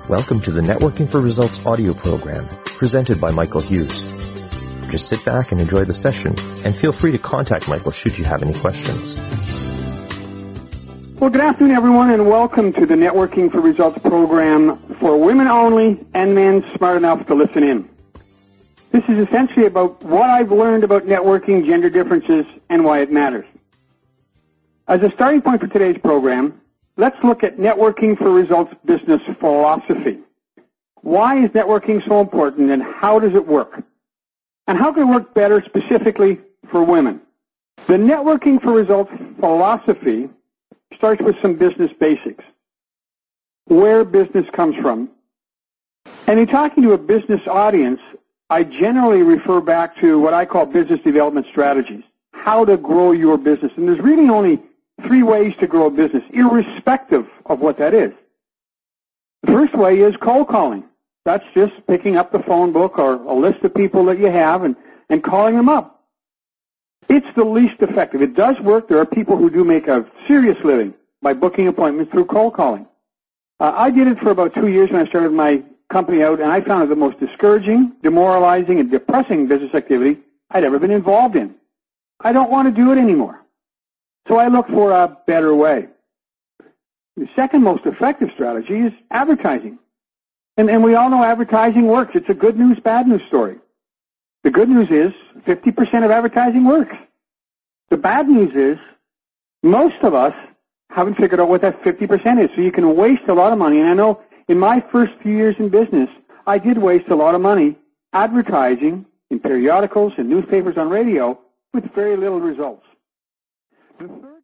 Welcome to the Networking for Results audio program, presented by Michael Hughes. Just sit back and enjoy the session, and feel free to contact Michael should you have any questions. Well, good afternoon, everyone, and welcome to the Networking for Results program for women only and men smart enough to listen in. This is essentially about what I've learned about networking, gender differences, and why it matters. As a starting point for today's program, let's look at Networking for Results business philosophy. Why is networking so important, and how does it work? And how can it work better specifically for women? The Networking for Results philosophy starts with some business basics. Where business comes from. And in talking to a business audience, I generally refer back to what I call business development strategies. How to grow your business. And there's really only 3 ways to grow a business, irrespective of what that is. The first way is cold calling. That's just picking up the phone book or a list of people that you have and calling them up. It's the least effective. It does work. There are people who do make a serious living by booking appointments through cold calling. I did it for about 2 years when I started my company out, and I found it the most discouraging, demoralizing, and depressing business activity I'd ever been involved in. I don't want to do it anymore. So I look for a better way. The second most effective strategy is advertising. And we all know advertising works. It's a good news, bad news story. The good news is 50% of advertising works. The bad news is most of us haven't figured out what that 50% is. So you can waste a lot of money. And I know in my first few years in business, I did waste a lot of money advertising in periodicals and newspapers on radio with very little results. The third